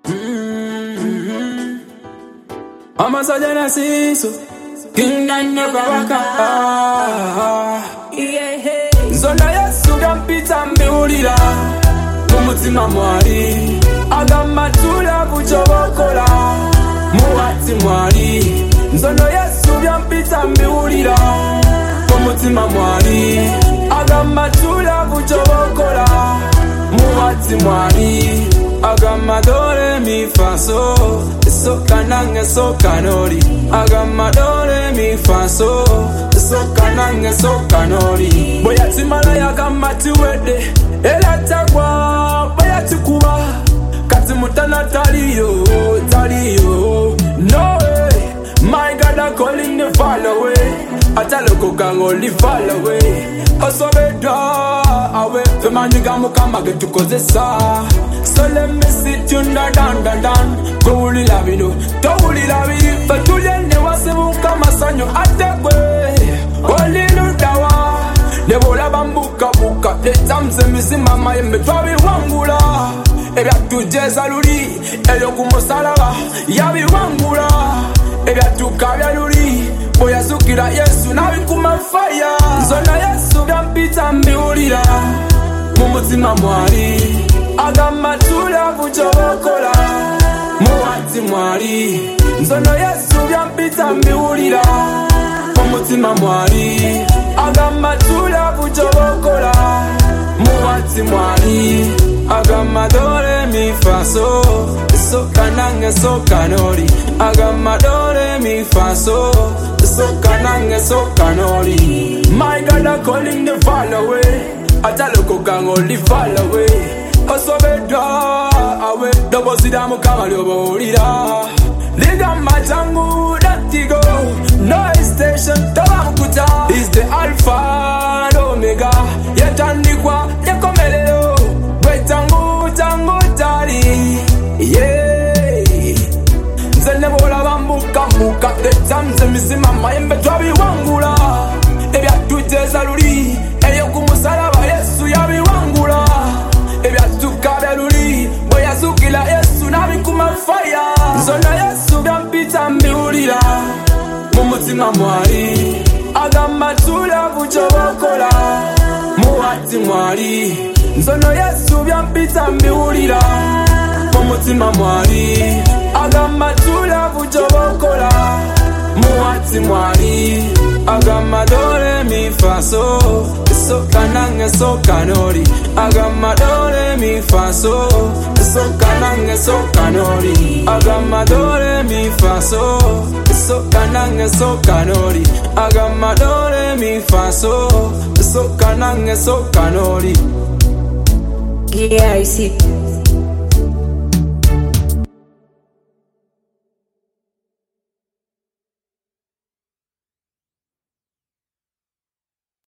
Amasajana siso Kingdom never waka Zona Yesu gampita mbiulira Mumutima mwari Agamatula kuchobokola Muwati mwari Zono Yesu gampita mbiulira Mumutima mwari Agamatula kuchobokola Muwati mwari Agamadore mi faso Soka nange soka nori Agamadore mi faso Soka nange soka nori Boya timala ya gamati wede Ela takwa boya tikuba Kati mutana taliyo No way My God I'm calling the fall away Ataloko can only fall away Osobeda awe Femaniga mukama getukozesa So let me sit you down Go uli labino Tawuli labi Fatulye ne wasibu kama sanyo atekwe Oli nudawa Debola bambuka buka Leta msemisi mama yembe twabi wangula Ebya tujeza luli Elyo kumosalaba Yabi wangula Ebya tukabya luli Boya sukira Yesu nabi kumafaya Zona Yesu gampita mbiulira Mumutima mwari Agamatula kuchobokola Muwati mwari Zono Yesu gampita mbiulira Mumutima mwari Agamatula kuchobokola Muwati mwari Agamadore mi faso Soka nange soka nori Agamadore mi faso Soka nange soka nori My God I'm calling the fall away Ataloko can only fall away Osobeda awe Dobo sidamu kama lyobo ulira Liga machangu datigo No station tawa mkuta Is the alpha and omega Yetandikwa yekomeleo Wetangu tangu tari Yeah Nzene bola bambuka muka Leta mzemisi mama yembe twabi wangula Ebya tuteza luli Eyo kumusalaba Yesu yabi wangula Ebya tukabya luli Boya zukila Yesu nabi kumafaya Zona Yesu gampita mbiulira Mumutima mwari Agamatula kuchobokola Muwati mwari Zono Yesu gampita mbiulira Mumutima mwari Agamatula kuchobokola Muwati mwari Agamadore mi faso Soka nange soka nori Agamadore mi faso Soka nange soka nori Agamadore mi faso Soka nange soka nori Agamadore mi faso Soka nange soka nori Yeah, I see.